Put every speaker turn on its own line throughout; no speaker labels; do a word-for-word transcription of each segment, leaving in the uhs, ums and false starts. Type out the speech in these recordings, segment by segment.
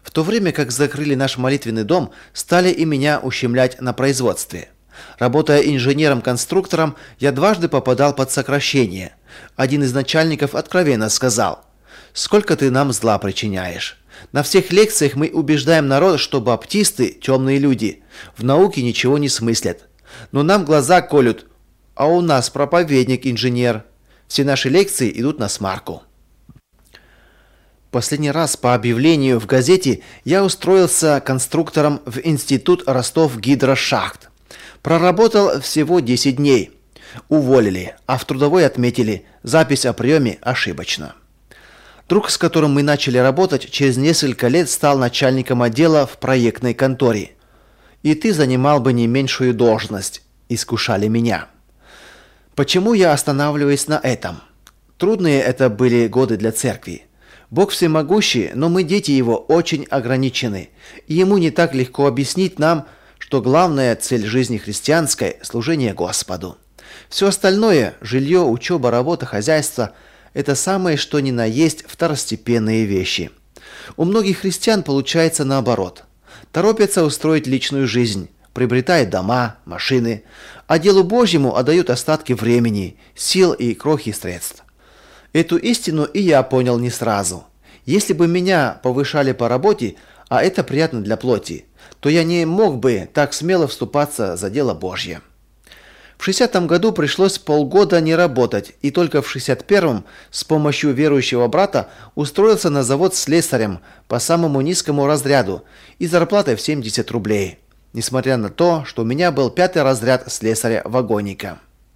В то время как закрыли наш молитвенный дом, стали и меня ущемлять на производстве. Работая инженером-конструктором, я дважды попадал под сокращение. Один из начальников откровенно сказал: «Сколько ты нам зла причиняешь? На всех лекциях мы убеждаем народ, что баптисты – темные люди, в науке ничего не смыслят. Но нам глаза колют, а у нас проповедник-инженер. Все наши лекции идут на смарку». Последний раз по объявлению в газете я устроился конструктором в институт Ростов-Гидрошахт. Проработал всего десять дней. Уволили, а в трудовой отметили: запись о приеме ошибочна. Друг, с которым мы начали работать, через несколько лет стал начальником отдела в проектной конторе. «И ты занимал бы не меньшую должность», – искушали меня. Почему я останавливаюсь на этом? Трудные это были годы для церкви. Бог всемогущий, но мы, дети Его, очень ограничены, и Ему не так легко объяснить нам, что главная цель жизни христианской – служение Господу. Все остальное – жилье, учеба, работа, хозяйство – это самое что ни на есть второстепенные вещи. У многих христиан получается наоборот. Торопятся устроить личную жизнь, приобретают дома, машины, а делу Божьему отдают остатки времени, сил и крохи средств. Эту истину и я понял не сразу. Если бы меня повышали по работе, а это приятно для плоти, то я не мог бы так смело вступаться за дело Божье. В шестидесятом году пришлось полгода не работать, и только в шестьдесят первом с помощью верующего брата устроился на завод слесарем по самому низкому разряду и зарплатой в семьдесят рублей, несмотря на то, что у меня был пятый разряд слесаря-вагонника.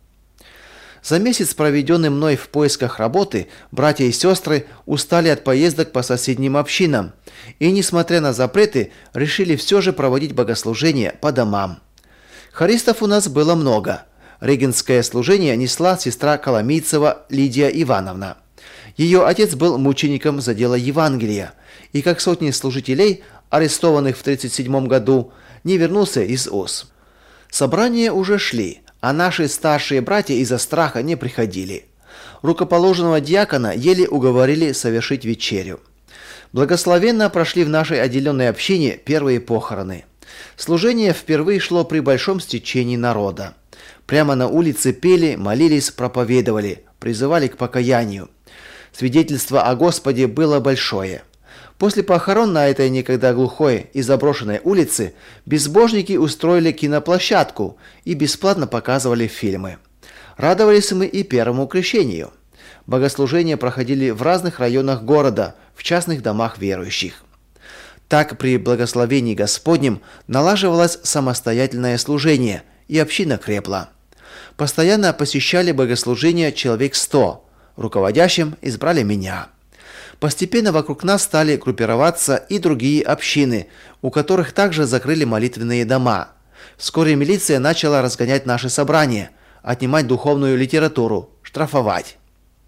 За месяц, проведенный мной в поисках работы, братья и сестры устали от поездок по соседним общинам и, несмотря на запреты, решили все же проводить богослужения по домам. Хористов у нас было много. Регенское служение несла сестра Коломийцева Лидия Ивановна. Ее отец был мучеником за дело Евангелия, и как сотни служителей, арестованных в тридцать седьмом году, не вернулся из УЗ. Собрания уже шли, а наши старшие братья из-за страха не приходили. Рукоположенного диакона еле уговорили совершить вечерю. Благословенно прошли в нашей отделенной общине первые похороны. Служение впервые шло при большом стечении народа. Прямо на улице пели, молились, проповедовали, призывали к покаянию. Свидетельство о Господе было большое. После похорон на этой некогда глухой и заброшенной улице безбожники устроили киноплощадку и бесплатно показывали фильмы. Радовались мы и первому крещению. Богослужения проходили в разных районах города, в частных домах верующих. Так при благословении Господнем налаживалось самостоятельное служение, и община крепла. Постоянно посещали богослужения человек сто. Руководящим избрали меня. Постепенно вокруг нас стали группироваться и другие общины, у которых также закрыли молитвенные дома. Вскоре милиция начала разгонять наши собрания, отнимать духовную литературу, штрафовать.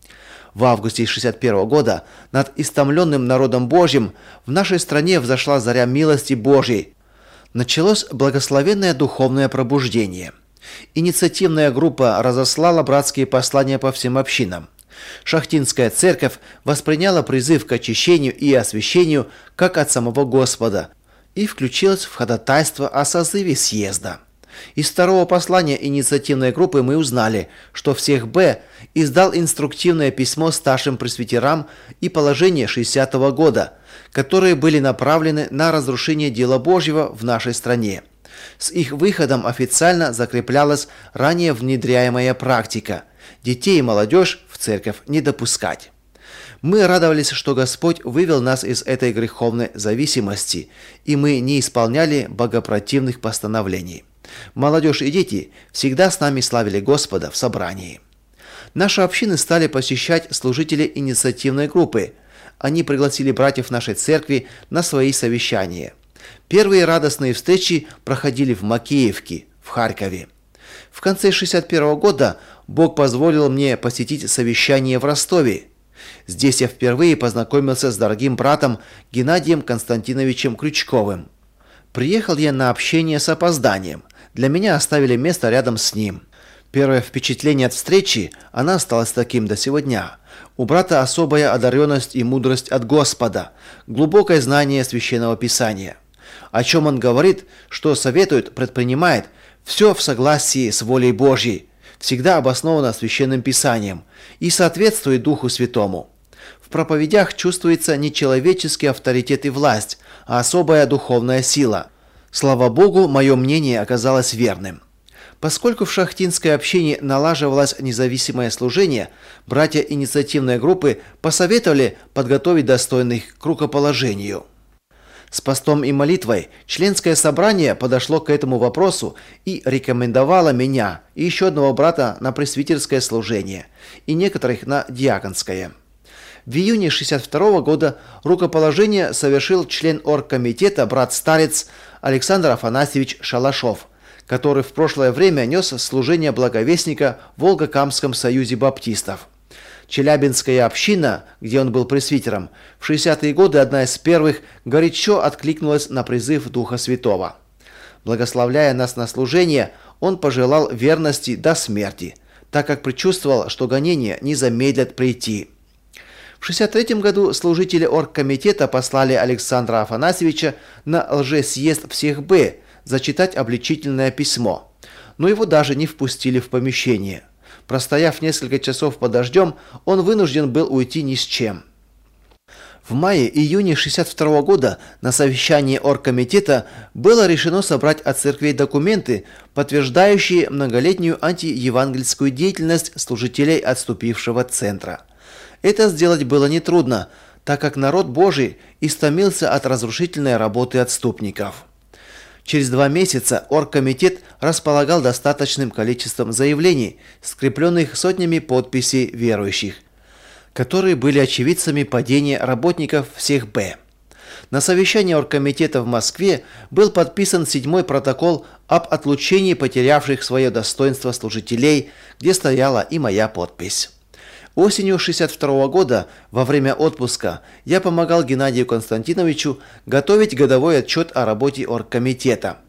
В августе шестьдесят первого года над истомленным народом Божьим в нашей стране взошла заря милости Божьей. Началось благословенное духовное пробуждение. Инициативная группа разослала братские послания по всем общинам. Шахтинская церковь восприняла призыв к очищению и освящению как от самого Господа и включилась в ходатайство о созыве съезда. Из второго послания инициативной группы мы узнали, что всех Б издал инструктивное письмо старшим пресвитерам и положение шестидесятого года, которые были направлены на разрушение дела Божьего в нашей стране. С их выходом официально закреплялась ранее внедряемая практика – детей и молодежь в церковь не допускать. Мы радовались, что Господь вывел нас из этой греховной зависимости, и мы не исполняли богопротивных постановлений. Молодежь и дети всегда с нами славили Господа в собрании. Наши общины стали посещать служители инициативной группы. Они пригласили братьев нашей церкви на свои совещания. Первые радостные встречи проходили в Макеевке, в Харькове. В конце шестьдесят первого года Бог позволил мне посетить совещание в Ростове. Здесь я впервые познакомился с дорогим братом Геннадием Константиновичем Крючковым. Приехал я на общение с опозданием. Для меня оставили место рядом с ним. Первое впечатление от встречи, она осталась таким до сего дня. У брата особая одаренность и мудрость от Господа, глубокое знание Священного Писания. О чем он говорит, что советует, предпринимает, все в согласии с волей Божьей, всегда обосновано Священным Писанием и соответствует Духу Святому. В проповедях чувствуется не человеческий авторитет и власть, а особая духовная сила. Слава Богу, мое мнение оказалось верным. Поскольку в шахтинской общине налаживалось независимое служение, братья инициативной группы посоветовали подготовить достойных к рукоположению. С постом и молитвой членское собрание подошло к этому вопросу и рекомендовало меня и еще одного брата на пресвитерское служение и некоторых на диаконское. В июне шестьдесят второго года рукоположение совершил член оргкомитета брат-старец Александр Афанасьевич Шалашов, который в прошлое время нес служение благовестника в Волгокамском союзе баптистов. Челябинская община, где он был пресвитером, в шестидесятые годы одна из первых горячо откликнулась на призыв Духа Святого. Благословляя нас на служение, он пожелал верности до смерти, так как предчувствовал, что гонения не замедлят прийти. В шестьдесят третьем году служители оргкомитета послали Александра Афанасьевича на лжесъезд всех Б зачитать обличительное письмо, но его даже не впустили в помещение. Простояв несколько часов под дождем, он вынужден был уйти ни с чем. В мае-июне шестьдесят второго года на совещании оргкомитета было решено собрать от церквей документы, подтверждающие многолетнюю антиевангельскую деятельность служителей отступившего центра. Это сделать было нетрудно, так как народ Божий истомился от разрушительной работы отступников. Через два месяца оргкомитет располагал достаточным количеством заявлений, скрепленных сотнями подписей верующих, которые были очевидцами падения работников всех Б. На совещании оргкомитета в Москве был подписан седьмой протокол об отлучении потерявших свое достоинство служителей, где стояла и моя подпись. Осенью шестьдесят второго года, во время отпуска, я помогал Геннадию Константиновичу готовить годовой отчет о работе оргкомитета.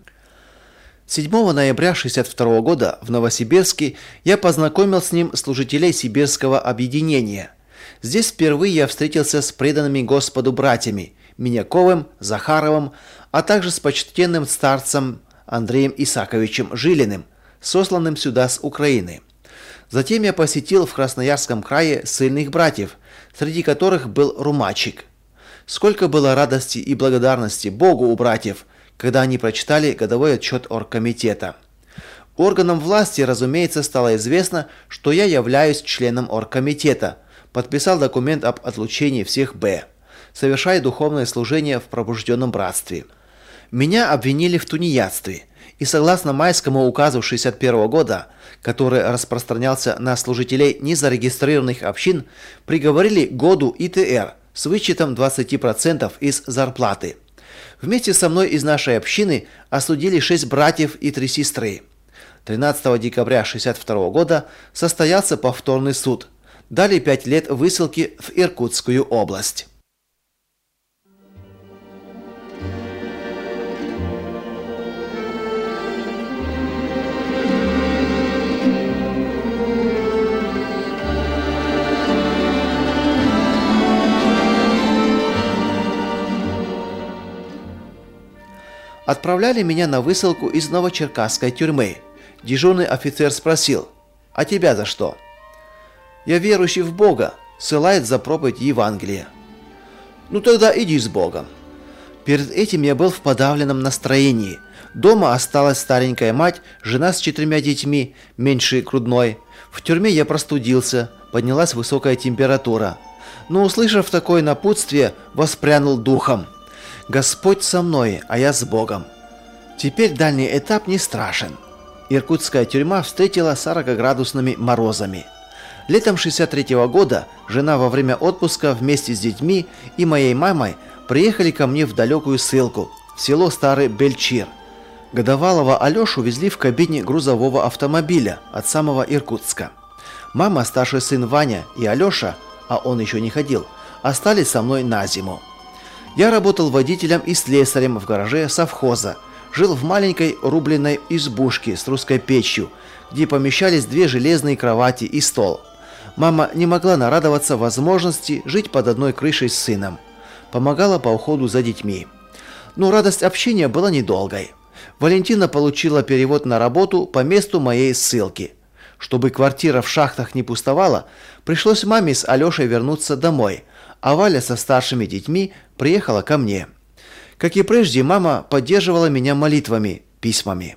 седьмого ноября шестьдесят второго года в Новосибирске я познакомил с ним служителей Сибирского объединения. Здесь впервые я встретился с преданными Господу братьями Миняковым, Захаровым, а также с почтенным старцем Андреем Исаковичем Жилиным, сосланным сюда с Украины. Затем я посетил в Красноярском крае ссыльных братьев, среди которых был румачик. Сколько было радости и благодарности Богу у братьев, когда они прочитали годовой отчет оргкомитета. Органам власти, разумеется, стало известно, что я являюсь членом оргкомитета, подписал документ об отлучении всех Б, совершая духовное служение в пробужденном братстве. Меня обвинили в тунеядстве, и согласно майскому указу шестьдесят первого года, который распространялся на служителей незарегистрированных общин, приговорили году И Т Р с вычетом двадцати процентов из зарплаты. Вместе со мной из нашей общины осудили шесть братьев и три сестры. тринадцатого декабря шестьдесят второго года состоялся повторный суд. Дали пять лет высылки в Иркутскую область. Отправляли меня на высылку из Новочеркасской тюрьмы. Дежурный офицер спросил: «А тебя за что?» «Я верующий в Бога», ссылает за проповедь Евангелия. «Ну тогда иди с Богом». Перед этим я был в подавленном настроении. Дома осталась старенькая мать, жена с четырьмя детьми, меньше грудной. В тюрьме я простудился, поднялась высокая температура. Но, услышав такое напутствие, воспрянул духом. Господь со мной, а я с Богом. Теперь дальний этап не страшен. Иркутская тюрьма встретила сорокаградусными морозами. Летом шестьдесят третьего года жена во время отпуска вместе с детьми и моей мамой приехали ко мне в далекую ссылку, в село Старый Бельчир. Годовалого Алешу везли в кабине грузового автомобиля от самого Иркутска. Мама, старший сын Ваня и Алеша, а он еще не ходил, остались со мной на зиму. Я работал водителем и слесарем в гараже совхоза, жил в маленькой рубленной избушке с русской печью, где помещались две железные кровати и стол. Мама не могла нарадоваться возможности жить под одной крышей с сыном. Помогала по уходу за детьми. Но радость общения была недолгой. Валентина получила перевод на работу по месту моей ссылки. Чтобы квартира в Шахтах не пустовала, пришлось маме с Алешей вернуться домой, а Валя со старшими детьми приехала ко мне. Как и прежде, мама поддерживала меня молитвами, письмами.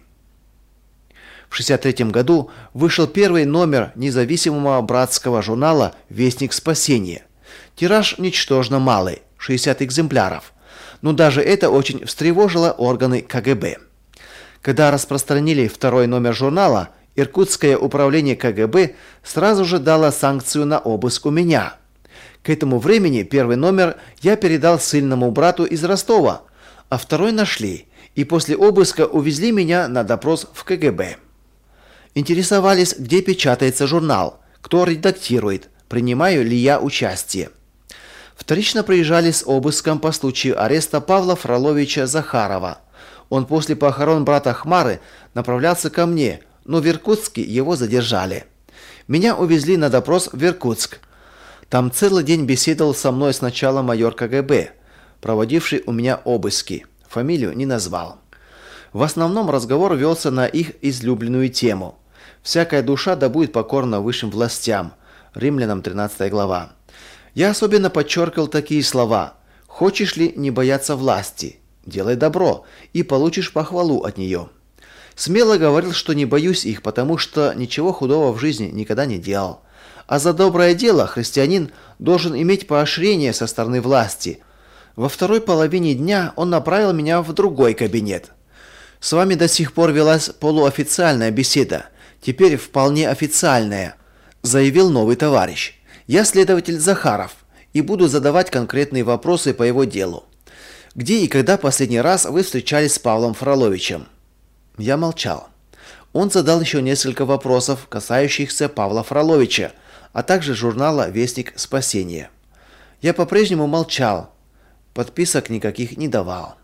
В шестьдесят третьем году вышел первый номер независимого братского журнала «Вестник спасения». Тираж ничтожно малый – шестьдесят экземпляров. Но даже это очень встревожило органы ка гэ бэ. Когда распространили второй номер журнала, Иркутское управление ка гэ бэ сразу же дало санкцию на обыск у меня. К этому времени первый номер я передал ссыльному брату из Ростова, а второй нашли, и после обыска увезли меня на допрос в ка гэ бэ. Интересовались, где печатается журнал, кто редактирует, принимаю ли я участие. Вторично приезжали с обыском по случаю ареста Павла Фроловича Захарова. Он после похорон брата Хмары направлялся ко мне, но в Иркутске его задержали. Меня увезли на допрос в Иркутск. Там целый день беседовал со мной сначала майор ка гэ бэ, проводивший у меня обыски. Фамилию не назвал. В основном разговор велся на их излюбленную тему. «Всякая душа да будет покорна высшим властям». Римлянам тринадцатая глава. Я особенно подчеркивал такие слова. «Хочешь ли не бояться власти? Делай добро, и получишь похвалу от нее». Смело говорил, что не боюсь их, потому что ничего худого в жизни никогда не делал. А за доброе дело христианин должен иметь поощрение со стороны власти. Во второй половине дня он направил меня в другой кабинет. «С вами до сих пор велась полуофициальная беседа, теперь вполне официальная», заявил новый товарищ. «Я следователь Захаров и буду задавать конкретные вопросы по его делу. Где и когда последний раз вы встречались с Павлом Фроловичем?» Я молчал. Он задал еще несколько вопросов, касающихся Павла Фроловича, а также журнала «Вестник спасения». Я по-прежнему молчал, подписок никаких не давал.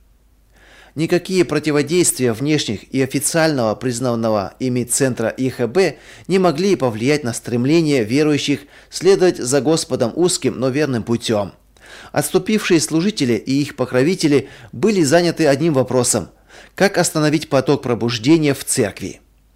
Никакие противодействия внешних и официального признанного ими центра и ха бэ не могли повлиять на стремление верующих следовать за Господом узким, но верным путем. Отступившие служители и их покровители были заняты одним вопросом – как остановить поток пробуждения в церкви.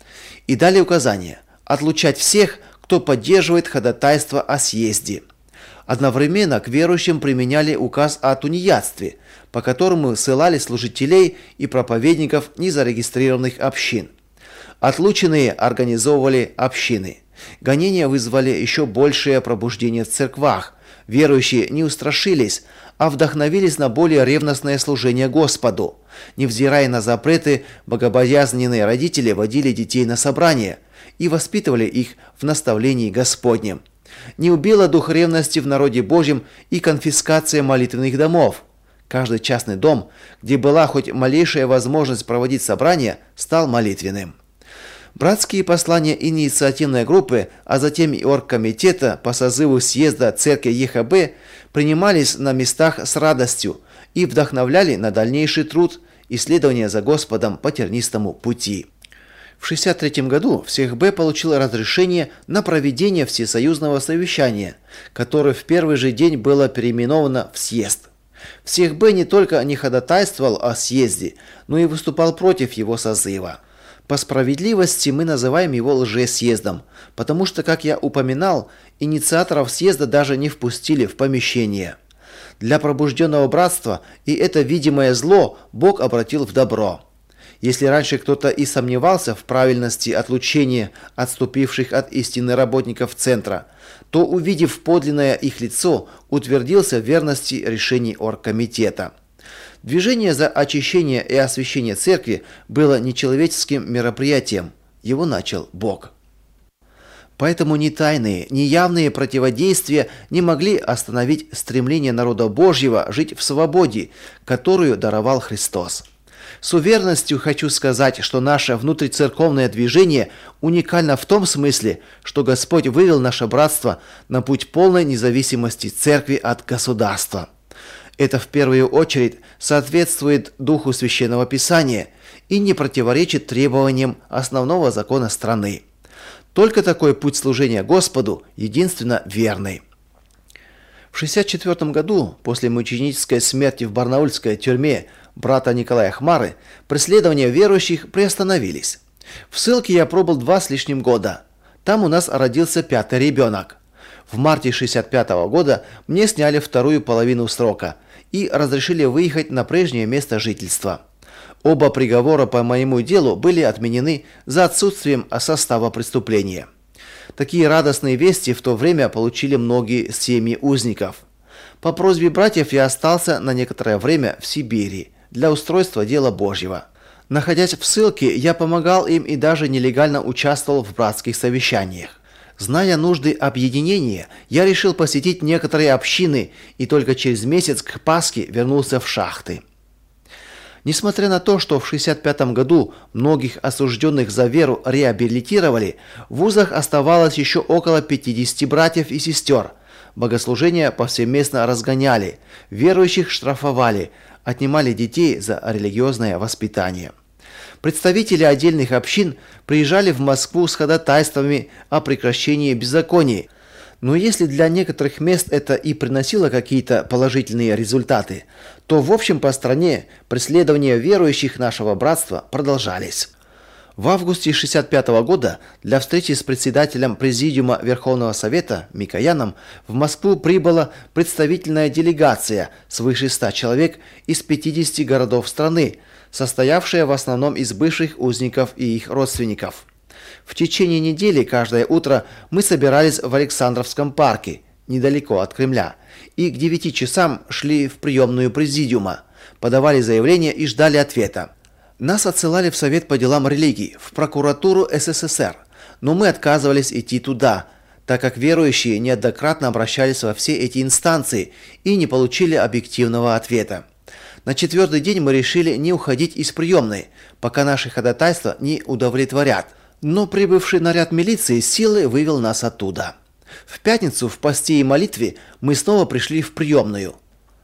И дали указание – отлучать всех, кто поддерживает ходатайство о съезде. Одновременно к верующим применяли указ о тунеядстве, по которому ссылали служителей и проповедников незарегистрированных общин. Отлученные организовывали общины. Гонения вызвали еще большее пробуждение в церквах. Верующие не устрашились, а вдохновились на более ревностное служение Господу. Невзирая на запреты, богобоязненные родители водили детей на собрания и воспитывали их в наставлении Господнем. Не убила дух ревности в народе Божьем и конфискация молитвенных домов. Каждый частный дом, где была хоть малейшая возможность проводить собрания, стал молитвенным. Братские послания инициативной группы, а затем и оргкомитета по созыву съезда церкви е ха бэ принимались на местах с радостью и вдохновляли на дальнейший труд и следование за Господом по тернистому пути. В шестьдесят третьем году ВСЕХБ получил разрешение на проведение всесоюзного совещания, которое в первый же день было переименовано в съезд. ВСЕХБ не только не ходатайствовал о съезде, но и выступал против его созыва. По справедливости мы называем его лжесъездом, потому что, как я упоминал, инициаторов съезда даже не впустили в помещение. Для пробужденного братства и это видимое зло Бог обратил в добро. Если раньше кто-то и сомневался в правильности отлучения отступивших от истины работников центра, то, увидев подлинное их лицо, утвердился в верности решений оргкомитета. Движение за очищение и освящение церкви было нечеловеческим мероприятием. Его начал Бог. Поэтому ни тайные, ни явные противодействия не могли остановить стремление народа Божьего жить в свободе, которую даровал Христос. С уверенностью хочу сказать, что наше внутрицерковное движение уникально в том смысле, что Господь вывел наше братство на путь полной независимости церкви от государства. Это в первую очередь соответствует духу Священного Писания и не противоречит требованиям основного закона страны. Только такой путь служения Господу единственно верный. В шестьдесят четвёртом году, после мученической смерти в барнаульской тюрьме брата Николая Хмары, преследования верующих приостановились. В ссылке я пробыл два с лишним года. Там у нас родился пятый ребенок. В марте шестьдесят пятого года мне сняли вторую половину срока и разрешили выехать на прежнее место жительства. Оба приговора по моему делу были отменены за отсутствием состава преступления. Такие радостные вести в то время получили многие семьи узников. По просьбе братьев я остался на некоторое время в Сибири для устройства дела Божьего. Находясь в ссылке, я помогал им и даже нелегально участвовал в братских совещаниях. Зная нужды объединения, я решил посетить некоторые общины и только через месяц к Пасхе вернулся в шахты. Несмотря на то, что в шестьдесят пятом году многих осужденных за веру реабилитировали, в вузах оставалось еще около пятидесяти братьев и сестер. Богослужения повсеместно разгоняли, верующих штрафовали, отнимали детей за религиозное воспитание. Представители отдельных общин приезжали в Москву с ходатайствами о прекращении беззаконий. Но если для некоторых мест это и приносило какие-то положительные результаты, то в общем по стране преследования верующих нашего братства продолжались. В августе шестьдесят пятого года для встречи с председателем Президиума Верховного Совета Микояном в Москву прибыла представительная делегация свыше ста человек из пятидесяти городов страны, состоявшая в основном из бывших узников и их родственников. В течение недели каждое утро мы собирались в Александровском парке, недалеко от Кремля, и к девяти часам шли в приемную Президиума, подавали заявления и ждали ответа. Нас отсылали в Совет по делам религий, в прокуратуру СССР, но мы отказывались идти туда, так как верующие неоднократно обращались во все эти инстанции и не получили объективного ответа. На четвертый день мы решили не уходить из приемной, пока наши ходатайства не удовлетворят. Но прибывший наряд милиции силой вывел нас оттуда. В пятницу в посте и молитве мы снова пришли в приемную.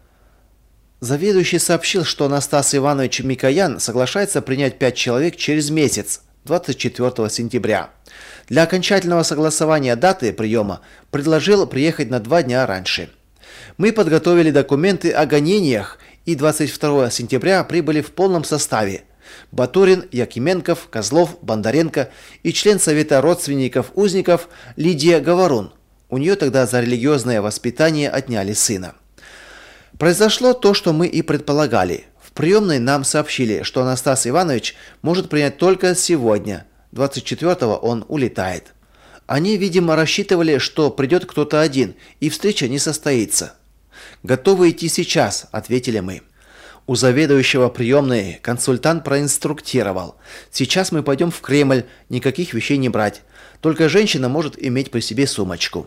Заведующий сообщил, что Анастас Иванович Микоян соглашается принять пять человек через месяц, двадцать четвёртого сентября. Для окончательного согласования даты приема предложил приехать на два дня раньше. Мы подготовили документы о гонениях и двадцать второго сентября прибыли в полном составе. Батурин, Якименков, Козлов, Бондаренко и член Совета родственников узников Лидия Говорун. У нее тогда за религиозное воспитание отняли сына. Произошло то, что мы и предполагали. В приемной нам сообщили, что Анастас Иванович может принять только сегодня. двадцать четвёртого он улетает. Они, видимо, рассчитывали, что придет кто-то один, и встреча не состоится. «Готовы идти сейчас», – ответили мы. У заведующего приемной консультант проинструктировал. «Сейчас мы пойдем в Кремль, никаких вещей не брать. Только женщина может иметь при себе сумочку».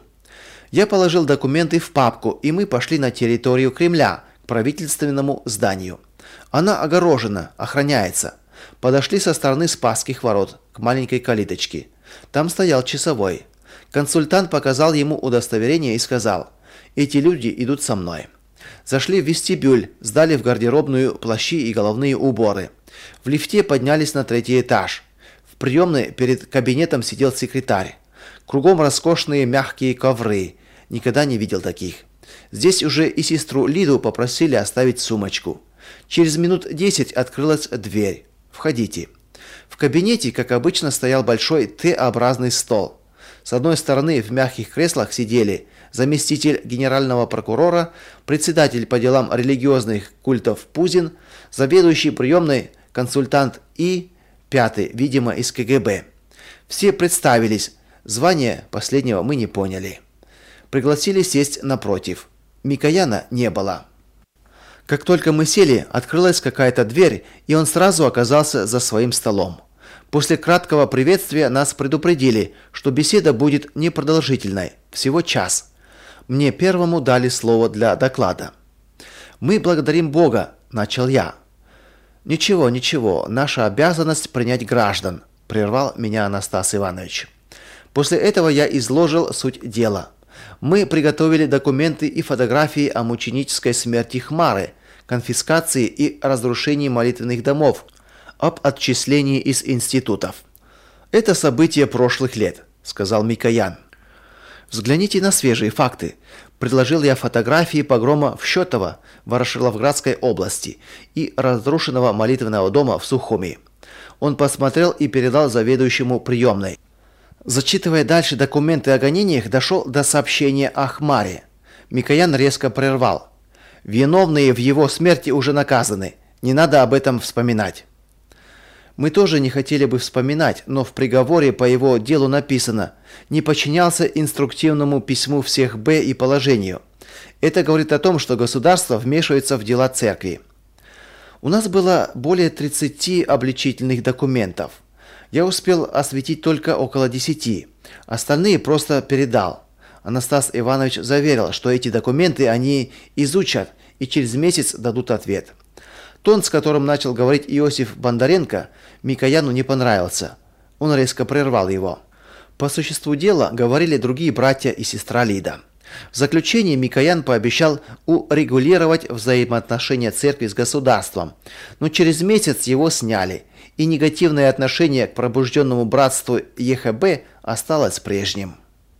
Я положил документы в папку, и мы пошли на территорию Кремля, к правительственному зданию. Она огорожена, охраняется. Подошли со стороны Спасских ворот, к маленькой калиточке. Там стоял часовой. Консультант показал ему удостоверение и сказал: «Эти люди идут со мной». Зашли в вестибюль, сдали в гардеробную плащи и головные уборы. В лифте поднялись на третий этаж. В приемной перед кабинетом сидел секретарь. Кругом роскошные мягкие ковры. Никогда не видел таких. Здесь уже и сестру Лиду попросили оставить сумочку. Через минут десять открылась дверь. «Входите». В кабинете, как обычно, стоял большой Т-образный стол. С одной стороны в мягких креслах сидели заместитель генерального прокурора, председатель по делам религиозных культов Пузин, заведующий приемной консультант И, пятый, видимо, из ка гэ бэ. Все представились, звание последнего мы не поняли. Пригласили сесть напротив. Микояна не было. Как только мы сели, открылась какая-то дверь, и он сразу оказался за своим столом. После краткого приветствия нас предупредили, что беседа будет непродолжительной, всего час. Мне первому дали слово для доклада. «Мы благодарим Бога», – начал я. «Ничего, ничего, наша обязанность принять граждан», – прервал меня Анастас Иванович. После этого я изложил суть дела. Мы приготовили документы и фотографии о мученической смерти Хмары, конфискации и разрушении молитвенных домов, об отчислении из институтов. Это события прошлых лет. сказал Микоян. «Взгляните на свежие факты. Предложил я фотографии погрома в Щетово, Ворошиловградской области, и разрушенного молитвенного дома в Сухуми». Он посмотрел и передал заведующему приемной. Зачитывая дальше документы о гонениях, дошел до сообщения о Хмаре. Микоян резко прервал. «Виновные в его смерти уже наказаны. Не надо об этом вспоминать». Мы тоже не хотели бы вспоминать, но в приговоре по его делу написано: «Не подчинялся инструктивному письму всех Б и положению». Это говорит о том, что государство вмешивается в дела церкви. У нас было более тридцати обличительных документов. Я успел осветить только около десяти. Остальные просто передал. Анастас Иванович заверил, что эти документы они изучат и через месяц дадут ответ. Тон, с которым начал говорить Иосиф Бондаренко, Микояну не понравился. Он резко прервал его. По существу дела говорили другие братья и сестра Лида. В заключение Микоян пообещал урегулировать взаимоотношения церкви с государством, но через месяц его сняли, и негативное отношение к пробужденному братству ЕХБ осталось прежним.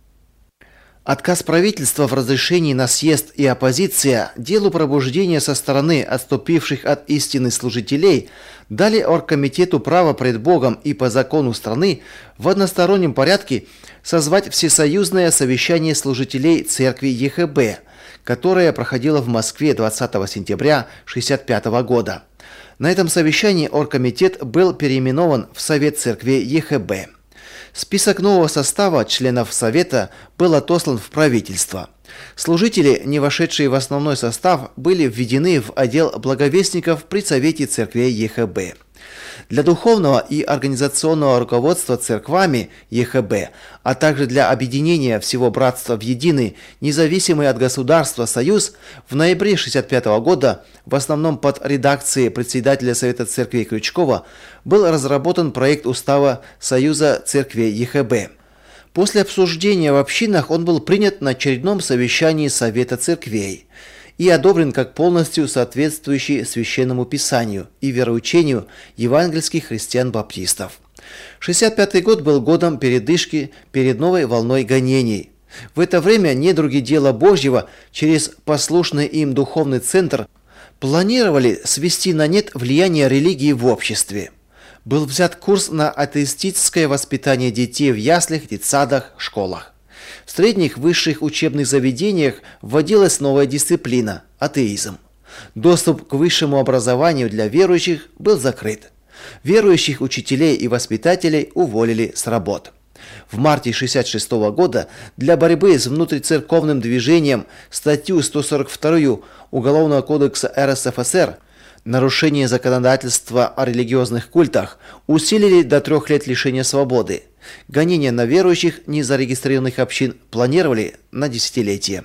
Отказ правительства в разрешении на съезд и оппозиция делу пробуждения со стороны отступивших от истины служителей дали оргкомитету право пред Богом и по закону страны в одностороннем порядке созвать всесоюзное совещание служителей церкви ЕХБ, которое проходило в Москве двадцатого сентября тысяча девятьсот шестьдесят пятого года. На этом совещании оргкомитет был переименован в Совет церкви ЕХБ. Список нового состава членов Совета был отослан в правительство. Служители, не вошедшие в основной состав, были введены в отдел благовестников при Совете церквей ЕХБ. Для духовного и организационного руководства церквами ЕХБ, а также для объединения всего братства в единый, независимый от государства союз, в ноябре тысяча девятьсот шестьдесят пятого года, в основном под редакцией председателя Совета церквей Крючкова, был разработан проект устава Союза церквей ЕХБ. После обсуждения в общинах он был принят на очередном совещании Совета церквей и одобрен как полностью соответствующий Священному Писанию и вероучению евангельских христиан-баптистов. шестьдесят пятый год был годом передышки перед новой волной гонений. В это время недруги дела Божьего через послушный им духовный центр планировали свести на нет влияние религии в обществе. Был взят курс на атеистическое воспитание детей в яслях, детсадах, школах. В средних высших учебных заведениях вводилась новая дисциплина – атеизм. Доступ к высшему образованию для верующих был закрыт. Верующих учителей и воспитателей уволили с работ. В марте тысяча девятьсот шестьдесят шестого года для борьбы с внутрицерковным движением статью сто сорок два Уголовного кодекса эр эс эф эс эр «Нарушение законодательства о религиозных культах» усилили до трех лет лишения свободы. Гонения на верующих незарегистрированных общин планировали на десятилетие.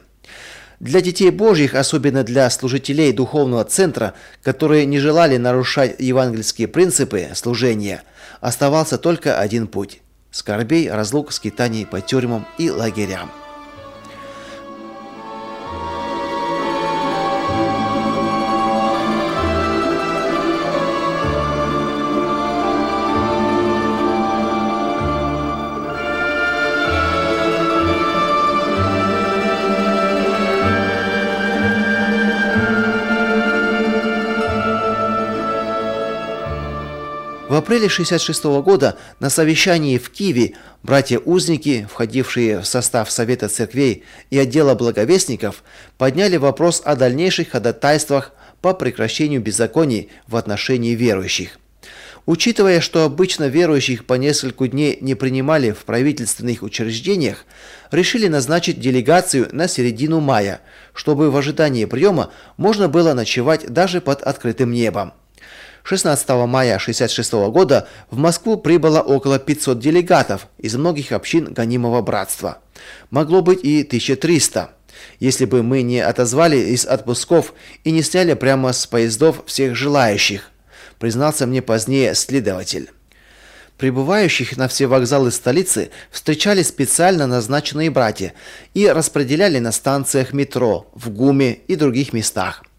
Для детей Божьих, особенно для служителей духовного центра, которые не желали нарушать евангельские принципы служения, оставался только один путь – скорбей, разлук, скитаний по тюрьмам и лагерям. В апреле тысяча девятьсот шестьдесят шестого года на совещании в Киеве братья-узники, входившие в состав Совета церквей и отдела благовестников, подняли вопрос о дальнейших ходатайствах по прекращению беззаконий в отношении верующих. Учитывая, что обычно верующих по несколько дней не принимали в правительственных учреждениях, решили назначить делегацию на середину мая, чтобы в ожидании приема можно было ночевать даже под открытым небом. шестнадцатого мая тысяча девятьсот шестьдесят шестого года в Москву прибыло около пятисот делегатов из многих общин гонимого братства. Могло быть и тысяча триста, если бы мы не отозвали из отпусков и не сняли прямо с поездов всех желающих, признался мне позднее следователь. Прибывающих на все вокзалы столицы встречали специально назначенные братья и распределяли на станциях метро, в ГУМе и других местах.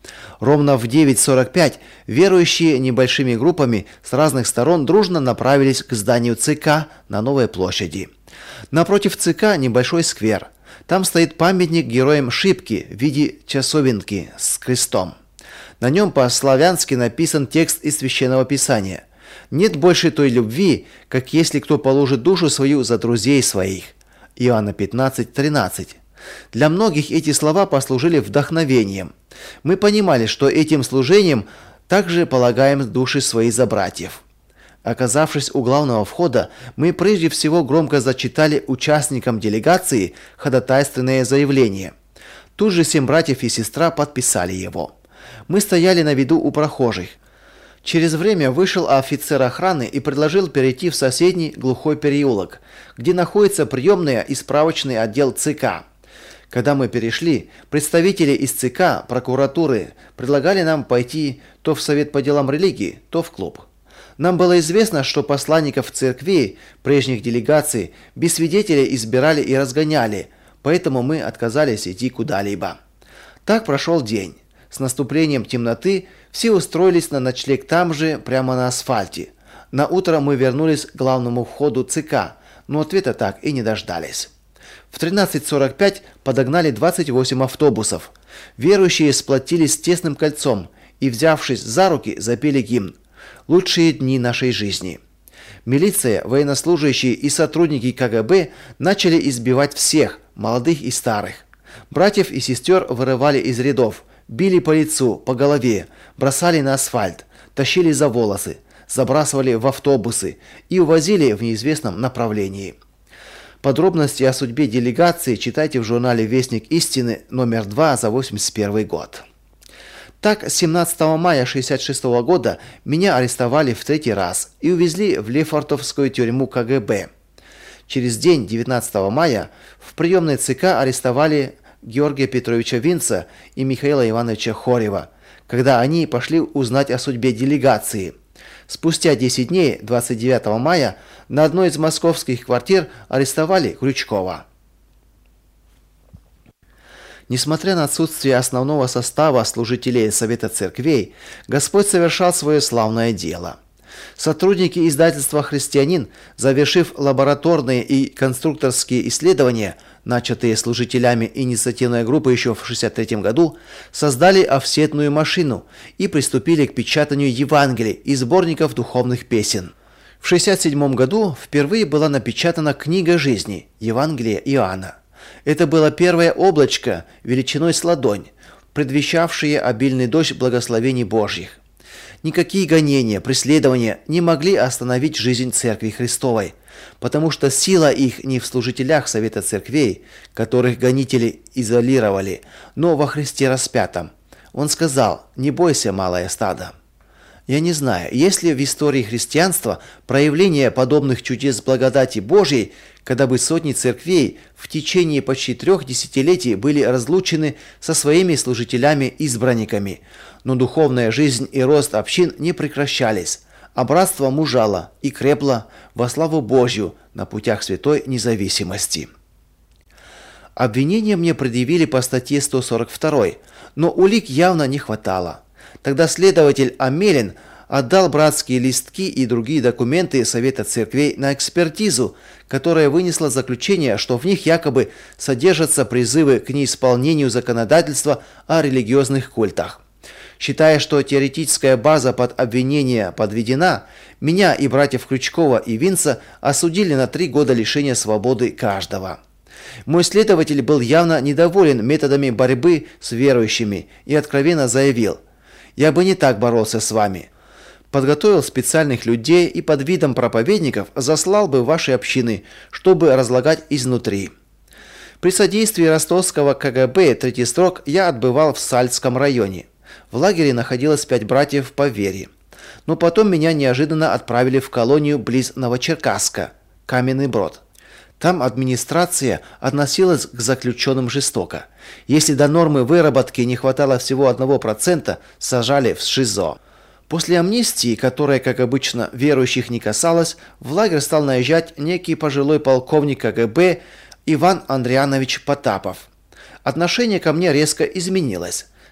Ровно в девять сорок пять верующие небольшими группами с разных сторон дружно направились к зданию ЦК на Новой площади. Напротив ЦК небольшой сквер. Там стоит памятник героям Шипки в виде часовенки с крестом. На нем по-славянски написан текст из Священного Писания. «Нет больше той любви, как если кто положит душу свою за друзей своих». Иоанна пятнадцать тринадцать. Для многих эти слова послужили вдохновением. Мы понимали, что этим служением также полагаем души свои за братьев. Оказавшись у главного входа, мы прежде всего громко зачитали участникам делегации ходатайственное заявление. Тут же семь братьев и сестра подписали его. Мы стояли на виду у прохожих. Через время вышел офицер охраны и предложил перейти в соседний глухой переулок, где находится приемная и справочный отдел ЦК. Когда мы перешли, представители из ЦК, прокуратуры предлагали нам пойти то в Совет по делам религии, то в клуб. Нам было известно, что посланников церквей, прежних делегаций, без свидетелей избирали и разгоняли, поэтому мы отказались идти куда-либо. Так прошел день. С наступлением темноты все устроились на ночлег там же, прямо на асфальте. На утро мы вернулись к главному входу ЦК, но ответа так и не дождались. В тринадцать сорок пять подогнали двадцать восемь автобусов. Верующие сплотились тесным кольцом и, взявшись за руки, запели гимн «Лучшие дни нашей жизни». Милиция, военнослужащие и сотрудники КГБ начали избивать всех, молодых и старых. Братьев и сестер вырывали из рядов, били по лицу, по голове, бросали на асфальт, тащили за волосы, забрасывали в автобусы и увозили в неизвестном направлении. Подробности о судьбе делегации читайте в журнале «Вестник истины» номер два за восемьдесят первый год. Так, семнадцатого мая шестьдесят шестого года меня арестовали в третий раз и увезли в Лефортовскую тюрьму КГБ. Через день, девятнадцатого мая, в приемной ЦК арестовали Георгия Петровича Винца и Михаила Ивановича Хорева, когда они пошли узнать о судьбе делегации. Спустя десять дней, двадцать девятого мая, на одной из московских квартир арестовали Крючкова. Несмотря на отсутствие основного состава служителей Совета Церквей, Господь совершал свое славное дело. Сотрудники издательства «Христианин», завершив лабораторные и конструкторские исследования, начатые служителями инициативной группы еще в шестьдесят третьем году, создали офсетную машину и приступили к печатанию Евангелий и сборников духовных песен. В шестьдесят седьмом году впервые была напечатана книга жизни Евангелие Иоанна. Это было первое облачко величиной с ладонь, предвещавшее обильный дождь благословений Божьих. Никакие гонения, преследования не могли остановить жизнь Церкви Христовой, потому что сила их не в служителях Совета Церквей, которых гонители изолировали, но во Христе распятом. Он сказал: «Не бойся, малое стадо». Я не знаю, есть ли в истории христианства проявление подобных чудес благодати Божьей, когда бы сотни церквей в течение почти трех десятилетий были разлучены со своими служителями-избранниками, но духовная жизнь и рост общин не прекращались, а братство мужало и крепло во славу Божью на путях святой независимости. Обвинение мне предъявили по статье сто сорок два, но улик явно не хватало. Тогда следователь Амелин отдал братские листки и другие документы Совета Церквей на экспертизу, которая вынесла заключение, что в них якобы содержатся призывы к неисполнению законодательства о религиозных культах. Считая, что теоретическая база под обвинение подведена, меня и братьев Крючкова и Винца осудили на три года лишения свободы каждого. Мой следователь был явно недоволен методами борьбы с верующими и откровенно заявил: «Я бы не так боролся с вами. Подготовил специальных людей и под видом проповедников заслал бы в ваши общины, чтобы разлагать изнутри». При содействии ростовского КГБ третий срок я отбывал в Сальском районе. В лагере находилось пять братьев по вере. Но потом меня неожиданно отправили в колонию близ Новочеркасска, Каменный Брод. Там администрация относилась к заключенным жестоко. Если до нормы выработки не хватало всего одного процента, сажали в ШИЗО. После амнистии, которая, как обычно, верующих не касалась, в лагерь стал наезжать некий пожилой полковник КГБ Иван Андрианович Потапов. Отношение ко мне резко изменилось.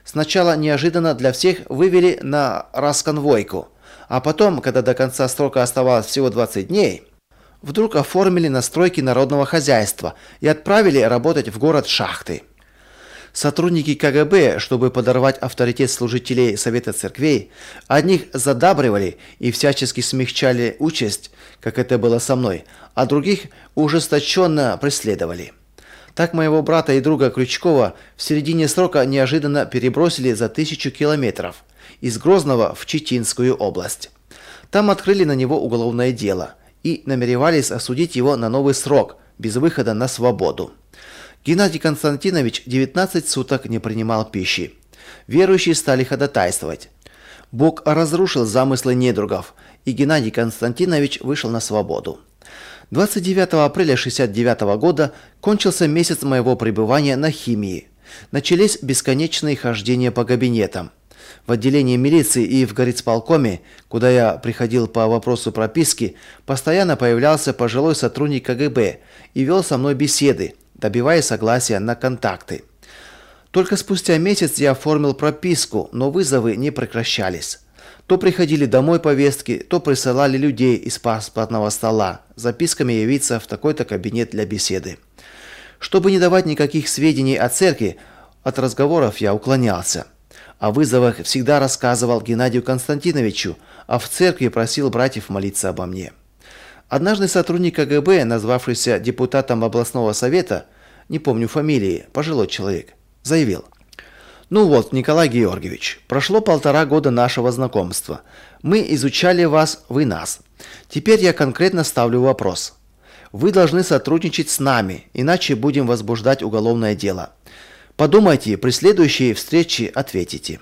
Сначала неожиданно для всех вывели на расконвойку, а потом, когда до конца срока оставалось всего двадцать дней, вдруг оформили на стройки народного хозяйства и отправили работать в город Шахты. Сотрудники ка гэ бэ, чтобы подорвать авторитет служителей Совета Церквей, одних задабривали и всячески смягчали участь, как это было со мной, а других ужесточенно преследовали. Так моего брата и друга Крючкова в середине срока неожиданно перебросили за тысячу километров из Грозного в Читинскую область. Там открыли на него уголовное дело и намеревались осудить его на новый срок без выхода на свободу. Геннадий Константинович девятнадцать суток не принимал пищи. Верующие стали ходатайствовать. Бог разрушил замыслы недругов, и Геннадий Константинович вышел на свободу. двадцать девятого апреля шестьдесят девятого года кончился месяц моего пребывания на химии. Начались бесконечные хождения по кабинетам. В отделении милиции и в горисполкоме, куда я приходил по вопросу прописки, постоянно появлялся пожилой сотрудник ка гэ бэ и вел со мной беседы, добиваясь согласия на контакты. Только спустя месяц я оформил прописку, но вызовы не прекращались. То приходили домой повестки, то присылали людей из паспортного стола с записками явиться в такой-то кабинет для беседы. Чтобы не давать никаких сведений о церкви, от разговоров я уклонялся. О вызовах всегда рассказывал Геннадию Константиновичу, а в церкви просил братьев молиться обо мне. Однажды сотрудник ка гэ бэ, назвавшийся депутатом областного совета, не помню фамилии, пожилой человек, заявил: «Ну вот, Николай Георгиевич, прошло полтора года нашего знакомства. Мы изучали вас, вы нас. Теперь я конкретно ставлю вопрос. Вы должны сотрудничать с нами, иначе будем возбуждать уголовное дело. Подумайте, при следующей встрече ответите».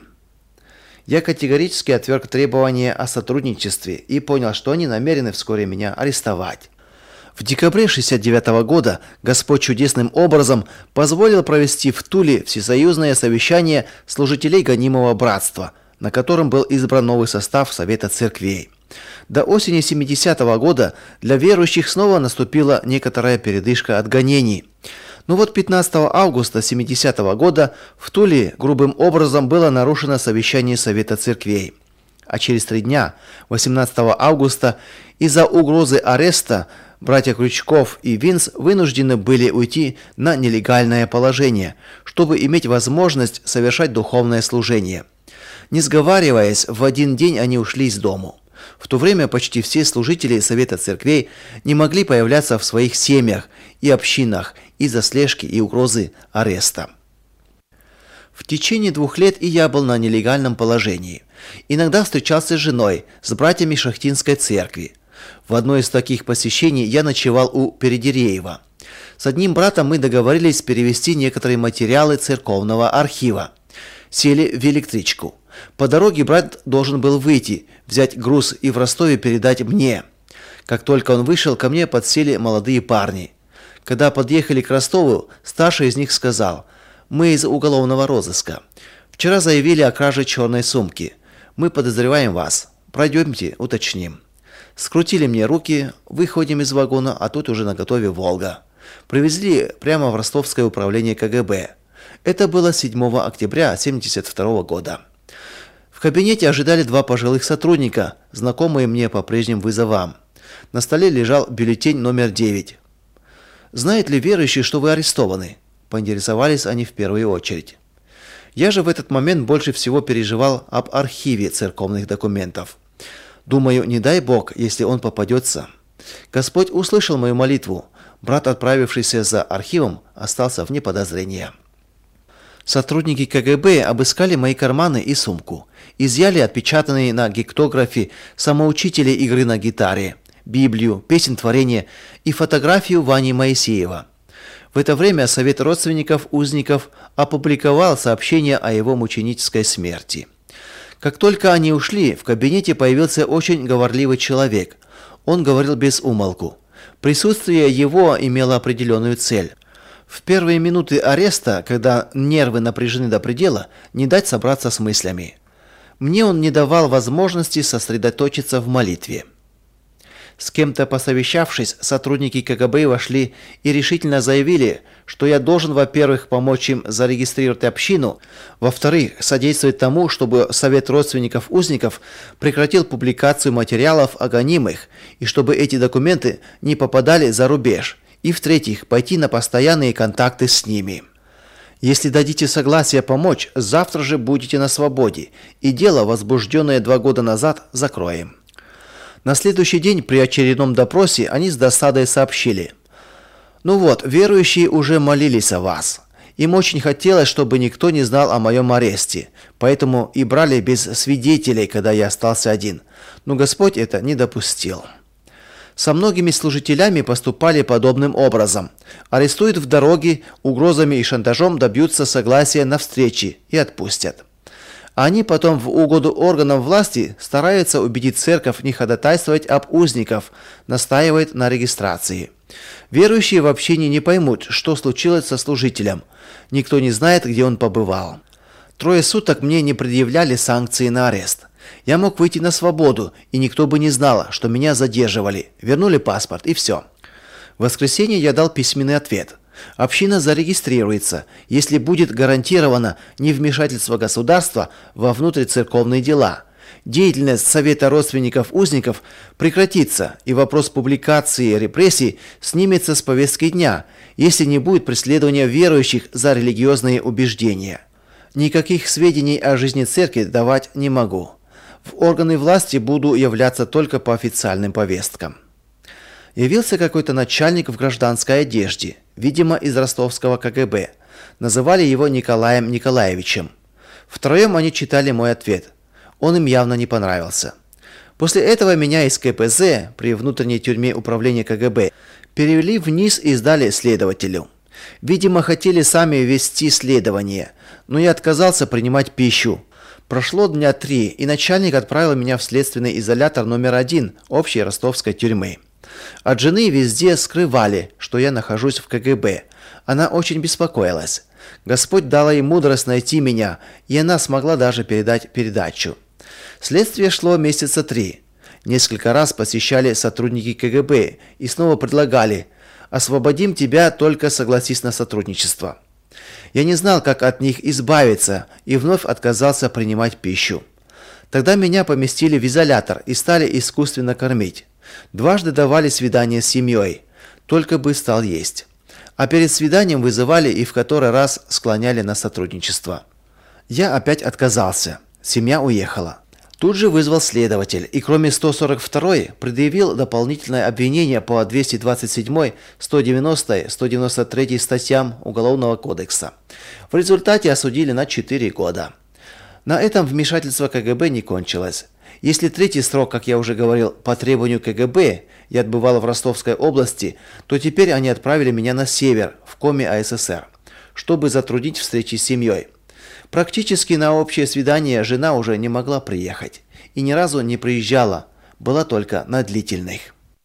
Я категорически отверг требования о сотрудничестве и понял, что они намерены вскоре меня арестовать. В декабре шестьдесят девятого года Господь чудесным образом позволил провести в Туле всесоюзное совещание служителей гонимого братства, на котором был избран новый состав Совета Церквей. До осени семидесятого года для верующих снова наступила некоторая передышка от гонений. Но вот пятнадцатого августа семидесятого года в Туле грубым образом было нарушено совещание Совета Церквей. А через три дня, восемнадцатого августа, из-за угрозы ареста братья Крючков и Винс вынуждены были уйти на нелегальное положение, чтобы иметь возможность совершать духовное служение. Не сговариваясь, в один день они ушли из дому. В то время почти все служители Совета Церквей не могли появляться в своих семьях и общинах из-за слежки и угрозы ареста. В течение двух лет и я был на нелегальном положении. Иногда встречался с женой, с братьями Шахтинской церкви. В одно из таких посещений я ночевал у Передереева. С одним братом мы договорились перевести некоторые материалы церковного архива. Сели в электричку. По дороге брат должен был выйти, взять груз и в Ростове передать мне. Как только он вышел, ко мне подсели молодые парни. Когда подъехали к Ростову, старший из них сказал: «Мы из уголовного розыска. Вчера заявили о краже черной сумки. Мы подозреваем вас. Пройдемте, уточним». Скрутили мне руки, выходим из вагона, а тут уже наготове «Волга». Привезли прямо в Ростовское управление ка гэ бэ. Это было седьмого октября семьдесят второго года. В кабинете ожидали два пожилых сотрудника, знакомые мне по прежним вызовам. На столе лежал бюллетень номер девять. «Знает ли верующий, что вы арестованы?» – поинтересовались они в первую очередь. Я же в этот момент больше всего переживал об архиве церковных документов. Думаю, не дай Бог, если он попадется. Господь услышал мою молитву. Брат, отправившийся за архивом, остался вне подозрения. Сотрудники ка гэ бэ обыскали мои карманы и сумку. Изъяли отпечатанные на гектографе самоучители игры на гитаре, Библию, песен творения и фотографию Вани Моисеева. В это время Совет родственников узников опубликовал сообщение о его мученической смерти. Как только они ушли, в кабинете появился очень говорливый человек. Он говорил без умолку. Присутствие его имело определенную цель. В первые минуты ареста, когда нервы напряжены до предела, не дать собраться с мыслями. Мне он не давал возможности сосредоточиться в молитве. С кем-то посовещавшись, сотрудники КГБ вошли и решительно заявили, что я должен, во-первых, помочь им зарегистрировать общину, во-вторых, содействовать тому, чтобы Совет родственников узников прекратил публикацию материалов о гонимых, и чтобы эти документы не попадали за рубеж, и, в-третьих, пойти на постоянные контакты с ними. Если дадите согласие помочь, завтра же будете на свободе, и дело, возбужденное два года назад, закроем. На следующий день при очередном допросе они с досадой сообщили: «Ну вот, верующие уже молились о вас. Им очень хотелось, чтобы никто не знал о моем аресте, поэтому и брали без свидетелей, когда я остался один. Но Господь это не допустил». Со многими служителями поступали подобным образом. Арестуют в дороге, угрозами и шантажом добьются согласия на встречи и отпустят. Они потом в угоду органам власти стараются убедить церковь не ходатайствовать об узников, настаивает на регистрации. Верующие в общине не поймут, что случилось со служителем. Никто не знает, где он побывал. Трое суток мне не предъявляли санкции на арест. Я мог выйти на свободу, и никто бы не знал, что меня задерживали. Вернули паспорт, и все. В воскресенье я дал письменный ответ. Община зарегистрируется, если будет гарантировано невмешательство государства во внутрицерковные дела. Деятельность Совета родственников узников прекратится, и вопрос публикации и репрессий снимется с повестки дня, если не будет преследования верующих за религиозные убеждения. Никаких сведений о жизни церкви давать не могу. В органы власти буду являться только по официальным повесткам. Явился какой-то начальник в гражданской одежде, видимо, из ростовского КГБ. Называли его Николаем Николаевичем. Втроем они читали мой ответ. Он им явно не понравился. После этого меня из КПЗ при внутренней тюрьме управления КГБ перевели вниз и сдали следователю. Видимо, хотели сами вести следование, но я отказался принимать пищу. Прошло дня три, и начальник отправил меня в следственный изолятор номер один общей ростовской тюрьмы. От жены везде скрывали, что я нахожусь в КГБ. Она очень беспокоилась. Господь дал ей мудрость найти меня, и она смогла даже передать передачу. Следствие шло месяца три. Несколько раз посещали сотрудники КГБ и снова предлагали: «Освободим тебя, только согласись на сотрудничество». Я не знал, как от них избавиться, и вновь отказался принимать пищу. Тогда меня поместили в изолятор и стали искусственно кормить. Дважды давали свидание с семьей, только бы стал есть. А перед свиданием вызывали и в который раз склоняли на сотрудничество. Я опять отказался. Семья уехала. Тут же вызвал следователь, и кроме сто сорок второй предъявил дополнительное обвинение по двести двадцать седьмой, сто девяностой, сто девяносто третьей статьям Уголовного кодекса. В результате осудили на четыре года. На этом вмешательство КГБ не кончилось. Если третий срок, как я уже говорил, по требованию КГБ, я отбывал в Ростовской области, то теперь они отправили меня на север, в Коми АССР, чтобы затруднить встречи с семьей. Практически на общее свидание жена уже не могла приехать и ни разу не приезжала, была только на длительных.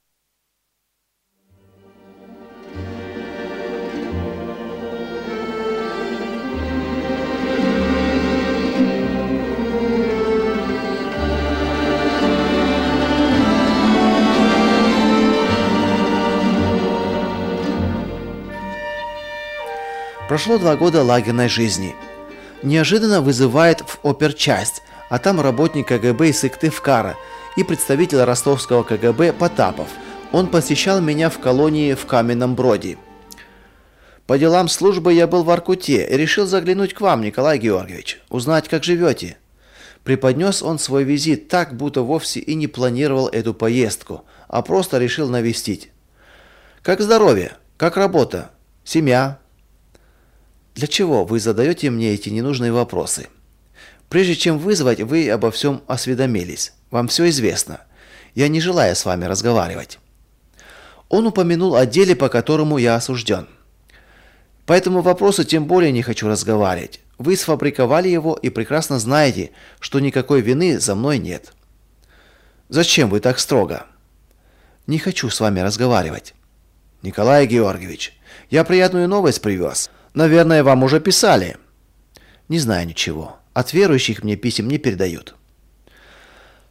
Прошло два года лагерной жизни. Неожиданно вызывает в оперчасть, а там работник КГБ из Сыктывкара и представитель ростовского КГБ Потапов. Он посещал меня в колонии в Каменном Броде. По делам службы я был в Воркуте и решил заглянуть к вам, Николай Георгиевич, узнать, как живете. Преподнес он свой визит так, будто вовсе и не планировал эту поездку, а просто решил навестить. Как здоровье? Как работа? Семья? Для чего вы задаете мне эти ненужные вопросы? Прежде чем вызвать, вы обо всем осведомились. Вам все известно. Я не желаю с вами разговаривать. Он упомянул о деле, по которому я осужден. По этому вопросу тем более не хочу разговаривать. Вы сфабриковали его и прекрасно знаете, что никакой вины за мной нет. Зачем вы так строго? Не хочу с вами разговаривать. Николай Георгиевич, я приятную новость привез. Наверное, вам уже писали. Не знаю ничего. От верующих мне писем не передают.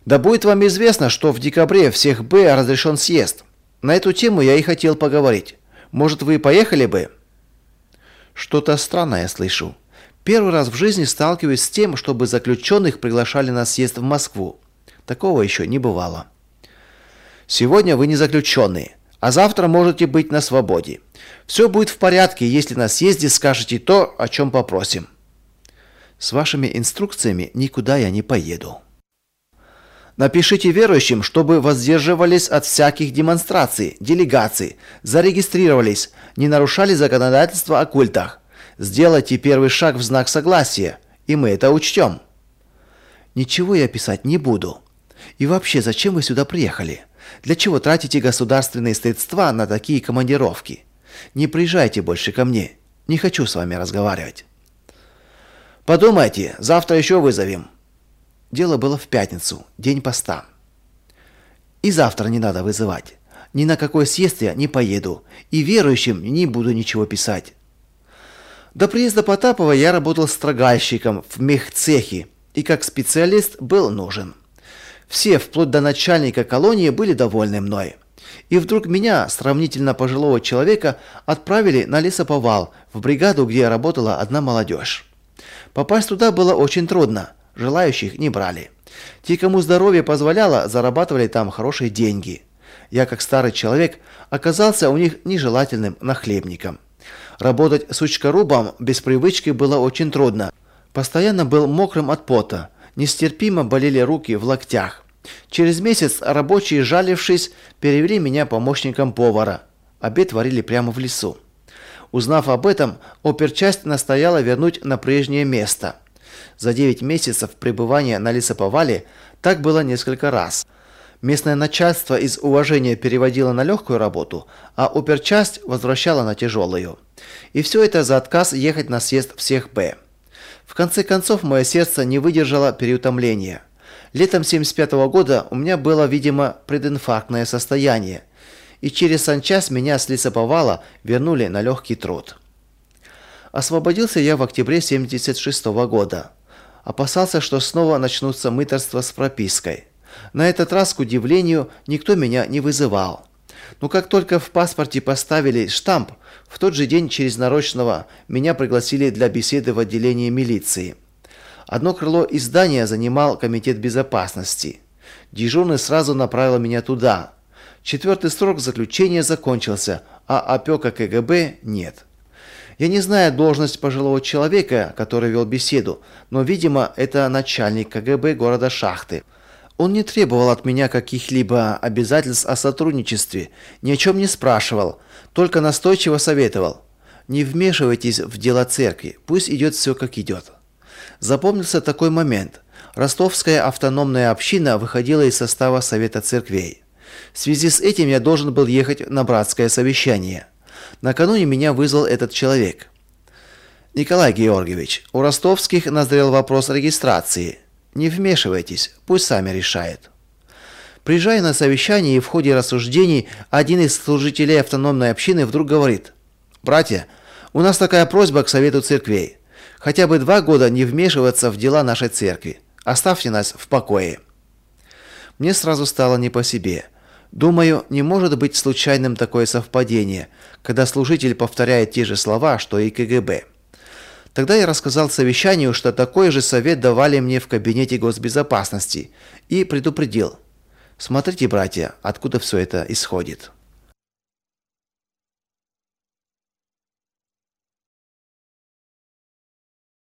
Да будет вам известно, что в декабре всех Б разрешен съезд. На эту тему я и хотел поговорить. Может, вы поехали бы? Что-то странное слышу. Первый раз в жизни сталкиваюсь с тем, чтобы заключенных приглашали на съезд в Москву. Такого еще не бывало. Сегодня вы не заключенные, а завтра можете быть на свободе. Все будет в порядке, если на съезде скажете то, о чем попросим. С вашими инструкциями никуда я не поеду. Напишите верующим, чтобы воздерживались от всяких демонстраций, делегаций, зарегистрировались, не нарушали законодательство о культах. Сделайте первый шаг в знак согласия, и мы это учтем. Ничего я писать не буду. И вообще, зачем вы сюда приехали? Для чего тратите государственные средства на такие командировки? Не приезжайте больше ко мне. Не хочу с вами разговаривать. Подумайте, завтра еще вызовем. Дело было в пятницу, день поста. И завтра не надо вызывать. Ни на какой съезд я не поеду, и верующим не буду ничего писать. До приезда Потапова я работал строгальщиком в мехцехе и как специалист был нужен. Все, вплоть до начальника колонии, были довольны мной. И вдруг меня, сравнительно пожилого человека, отправили на лесоповал, в бригаду, где работала одна молодежь. Попасть туда было очень трудно, желающих не брали. Те, кому здоровье позволяло, зарабатывали там хорошие деньги. Я, как старый человек, оказался у них нежелательным нахлебником. Работать сучкорубом без привычки было очень трудно. Постоянно был мокрым от пота, нестерпимо болели руки в локтях. Через месяц рабочие, жалившись, перевели меня помощником повара. Обед варили прямо в лесу. Узнав об этом, оперчасть настояла вернуть на прежнее место. За девять месяцев пребывания на лесоповале так было несколько раз. Местное начальство из уважения переводило на легкую работу, а оперчасть возвращала на тяжелую. И все это за отказ ехать на съезд всех Б. В конце концов, мое сердце не выдержало переутомления. Летом семьдесят пятого года у меня было, видимо, прединфарктное состояние, и через санчас меня с лесоповала вернули на легкий труд. Освободился я в октябре семьдесят шестого года. Опасался, что снова начнутся мытарства с пропиской. На этот раз, к удивлению, никто меня не вызывал. Но как только в паспорте поставили штамп, в тот же день через нарочного меня пригласили для беседы в отделение милиции. Одно крыло из здания занимал комитет безопасности. Дежурный сразу направил меня туда. Четвертый срок заключения закончился, а опека ка гэ бэ нет. Я не знаю должность пожилого человека, который вел беседу, но, видимо, это начальник ка гэ бэ города Шахты. Он не требовал от меня каких-либо обязательств о сотрудничестве, ни о чем не спрашивал, только настойчиво советовал: не вмешивайтесь в дела церкви, пусть идет все как идет. Запомнился такой момент. Ростовская автономная община выходила из состава Совета церквей. В связи с этим я должен был ехать на братское совещание. Накануне меня вызвал этот человек. Николай Георгиевич, у ростовских назрел вопрос регистрации. Не вмешивайтесь, пусть сами решают. Приезжая на совещание, и в ходе рассуждений один из служителей автономной общины вдруг говорит: «Братья, у нас такая просьба к Совету церквей. Хотя бы два года не вмешиваться в дела нашей церкви. Оставьте нас в покое». Мне сразу стало не по себе. Думаю, не может быть случайным такое совпадение, когда служитель повторяет те же слова, что и ка гэ бэ. Тогда я рассказал совещанию, что такой же совет давали мне в кабинете госбезопасности, и предупредил: «Смотрите, братья, откуда все это исходит».